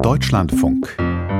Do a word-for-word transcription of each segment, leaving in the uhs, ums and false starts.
Deutschlandfunk.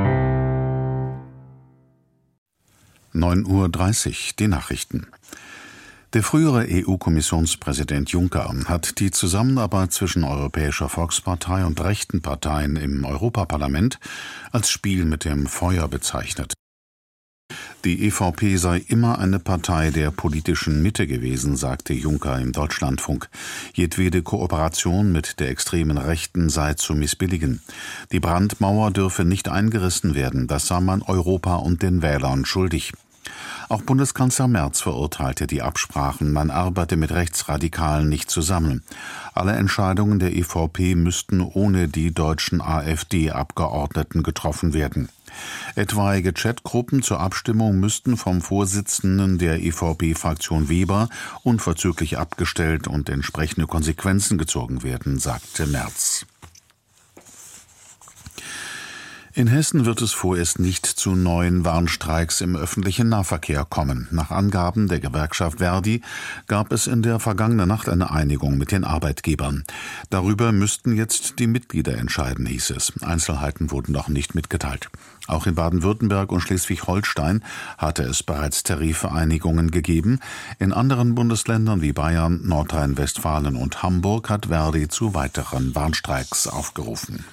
neun Uhr dreißig, die Nachrichten. Der frühere E U-Kommissionspräsident Juncker hat die Zusammenarbeit zwischen Europäischer Volkspartei und rechten Parteien im Europaparlament als Spiel mit dem Feuer bezeichnet. Die E V P sei immer eine Partei der politischen Mitte gewesen, sagte Juncker im Deutschlandfunk. Jedwede Kooperation mit der extremen Rechten sei zu missbilligen. Die Brandmauer dürfe nicht eingerissen werden, das sei man Europa und den Wählern schuldig. Auch Bundeskanzler Merz verurteilte die Absprachen, man arbeite mit Rechtsradikalen nicht zusammen. Alle Entscheidungen der E V P müssten ohne die deutschen AfD-Abgeordneten getroffen werden. Etwaige Chatgruppen zur Abstimmung müssten vom Vorsitzenden der E V P-Fraktion Weber unverzüglich abgestellt und entsprechende Konsequenzen gezogen werden, sagte Merz. In Hessen wird es vorerst nicht zu neuen Warnstreiks im öffentlichen Nahverkehr kommen. Nach Angaben der Gewerkschaft Verdi gab es in der vergangenen Nacht eine Einigung mit den Arbeitgebern. Darüber müssten jetzt die Mitglieder entscheiden, hieß es. Einzelheiten wurden noch nicht mitgeteilt. Auch in Baden-Württemberg und Schleswig-Holstein hatte es bereits Tarifvereinigungen gegeben. In anderen Bundesländern wie Bayern, Nordrhein-Westfalen und Hamburg hat Verdi zu weiteren Warnstreiks aufgerufen.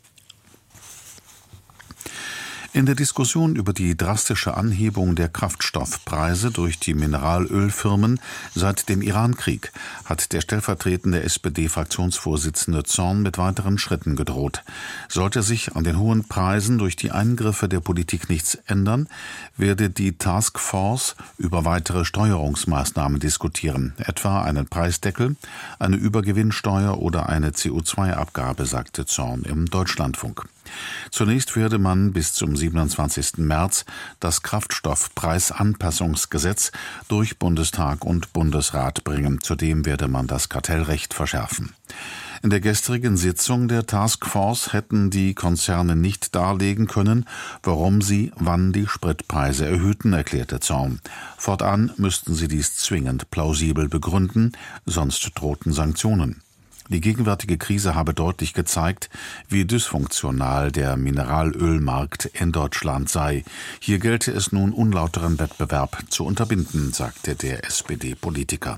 In der Diskussion über die drastische Anhebung der Kraftstoffpreise durch die Mineralölfirmen seit dem Irankrieg hat der stellvertretende S P D-Fraktionsvorsitzende Zorn mit weiteren Schritten gedroht. Sollte sich an den hohen Preisen durch die Eingriffe der Politik nichts ändern, werde die Taskforce über weitere Steuerungsmaßnahmen diskutieren, etwa einen Preisdeckel, eine Übergewinnsteuer oder eine C O zwei Abgabe, sagte Zorn im Deutschlandfunk. Zunächst werde man bis zum siebenundzwanzigsten März das Kraftstoffpreisanpassungsgesetz durch Bundestag und Bundesrat bringen. Zudem werde man das Kartellrecht verschärfen. In der gestrigen Sitzung der Taskforce hätten die Konzerne nicht darlegen können, warum sie wann die Spritpreise erhöhten, erklärte Zorn. Fortan müssten sie dies zwingend plausibel begründen, sonst drohten Sanktionen. Die gegenwärtige Krise habe deutlich gezeigt, wie dysfunktional der Mineralölmarkt in Deutschland sei. Hier gelte es nun, unlauteren Wettbewerb zu unterbinden, sagte der S P D-Politiker.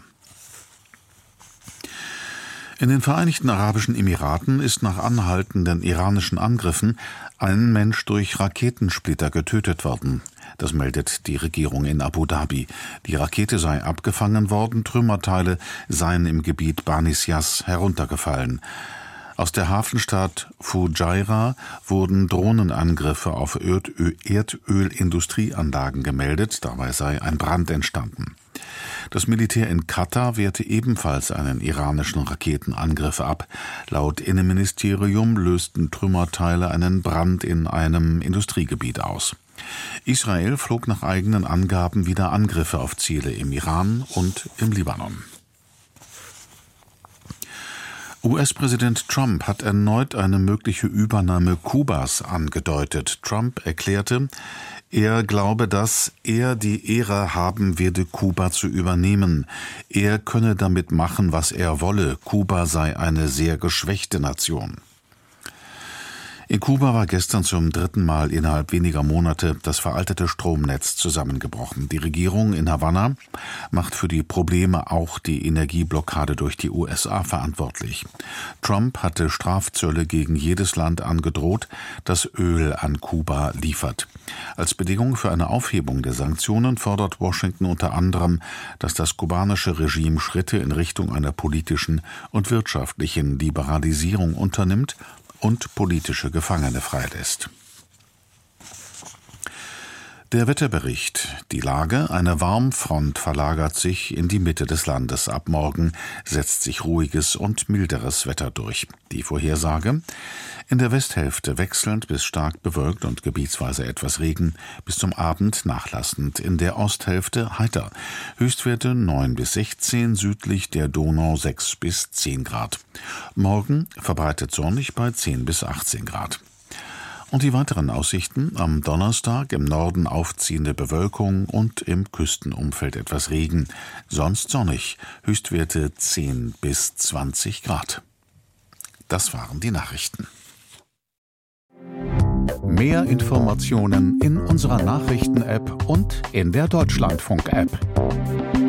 In den Vereinigten Arabischen Emiraten ist nach anhaltenden iranischen Angriffen ein Mensch durch Raketensplitter getötet worden. Das meldet die Regierung in Abu Dhabi. Die Rakete sei abgefangen worden, Trümmerteile seien im Gebiet Banis Yas heruntergefallen. Aus der Hafenstadt Fujairah wurden Drohnenangriffe auf Erdölindustrieanlagen gemeldet, dabei sei ein Brand entstanden. Das Militär in Katar wehrte ebenfalls einen iranischen Raketenangriff ab. Laut Innenministerium lösten Trümmerteile einen Brand in einem Industriegebiet aus. Israel flog nach eigenen Angaben wieder Angriffe auf Ziele im Iran und im Libanon. U S-Präsident Trump hat erneut eine mögliche Übernahme Kubas angedeutet. Trump erklärte, er glaube, dass er die Ehre haben werde, Kuba zu übernehmen. Er könne damit machen, was er wolle. Kuba sei eine sehr geschwächte Nation. In Kuba war gestern zum dritten Mal innerhalb weniger Monate das veraltete Stromnetz zusammengebrochen. Die Regierung in Havanna macht für die Probleme auch die Energieblockade durch die U S A verantwortlich. Trump hatte Strafzölle gegen jedes Land angedroht, das Öl an Kuba liefert. Als Bedingung für eine Aufhebung der Sanktionen fordert Washington unter anderem, dass das kubanische Regime Schritte in Richtung einer politischen und wirtschaftlichen Liberalisierung unternimmt und politische Gefangene freilässt. Der Wetterbericht. Die Lage: Eine Warmfront verlagert sich in die Mitte des Landes. Ab morgen setzt sich ruhiges und milderes Wetter durch. Die Vorhersage: In der Westhälfte wechselnd bis stark bewölkt und gebietsweise etwas Regen, bis zum Abend nachlassend. In der Osthälfte heiter. Höchstwerte neun bis sechzehn, südlich der Donau sechs bis zehn Grad. Morgen verbreitet sonnig bei zehn bis achtzehn Grad. Und die weiteren Aussichten: am Donnerstag im Norden aufziehende Bewölkung und im Küstenumfeld etwas Regen. Sonst sonnig, Höchstwerte zehn bis zwanzig Grad. Das waren die Nachrichten. Mehr Informationen in unserer Nachrichten-App und in der Deutschlandfunk-App.